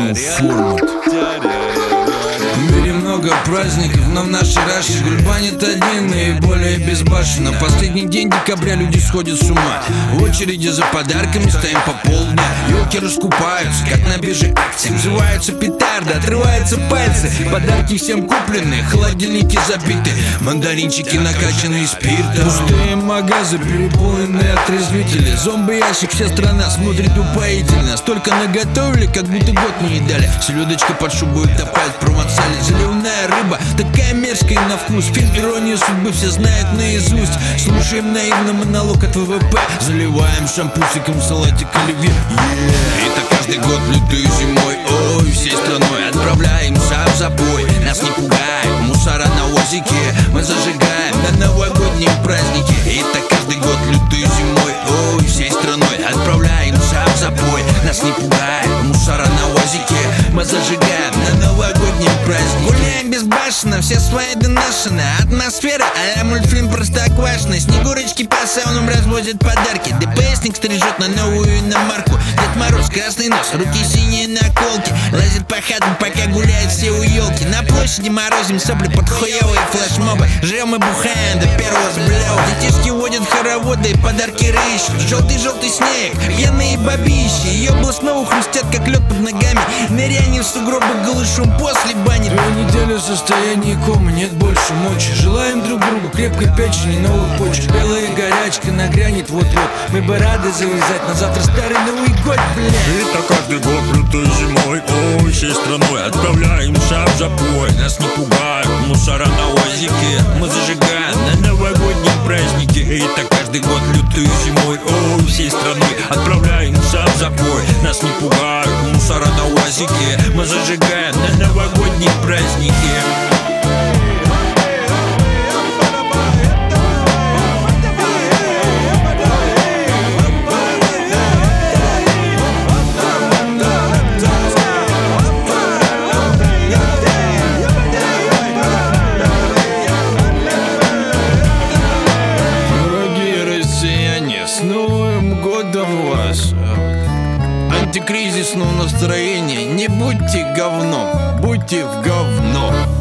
New формат. В мире много праздников, но в нашей Раше гульбанит один и более безбашенно. Последний день декабря люди сходят с ума. В очереди за подарками стоим по полдня. Ёлки раскупаются, как на бирже акций. Взрываются петарды, отрываются пальцы. Подарки всем куплены, холодильники забиты. Мандаринчики накачанные спиртом. Пустые магазы, переполненные отрезвители. Зомби-ящик, вся страна смотрит упоительно. Столько наготовили, как будто год не едали. Селедочка под шубой утопает в провансале. Заливная рыба, такая мерзкая на вкус. Фильм «Ирония судьбы» все знают наизусть. Слушаем наивно монолог от ВВП. Заливаем шампусиком салатик оливье. И так каждый год лютый зимой. Ой, всей страной отправляемся в запой. Нас не пугает мусора на озике. Мы зажигаем на новогодние праздники. И так каждый год лютый зимой. Ой, всей страной отправляемся в запой. Нас не пугает мусора на озике. Мы зажигаем на новогодние праздники. Гуляем безбашенно, все свои донашены. Атмосфера а-ля мультфильм Простоквашино. Снегурочки по саунам развозят подарки. ДПСник стрижет на новую иномарку. Дед Мороз, красный нос, руки синие наколки. Лазит по хатам, пока гуляют все у елки. На площади морозим сопли под хуевые флешмобы. Жрем и бухаем до первого сблева. Детишки водят хороводы и подарки рыщут. Желтый-желтый снег, пьяные бабищи. Ёбла снова хрустят, как лед под ногами. Ныряние в сугробы голышом после бани. 2 недели в состоянии комы, нет больше мочи. Желаем друг другу крепкой печени, новых почек. Белая горячка нагрянет вот-вот. Мы бы рады завязать, но завтра старый Новый год, блядь. И так каждый год лютой зимой. Ой, всей страной отправляемся в запой. Нас не пугают мусора на озике. Мы зажигаем на новогодние праздники. И так каждый год лютой зимой. Ой, всей страной отправляемся в запой. Нас не пугают мусора на озике. Мы зажигаем на новогодние праздники. С Новым годом вас! Антикризисного настроения. Не будьте говном, будьте в говно.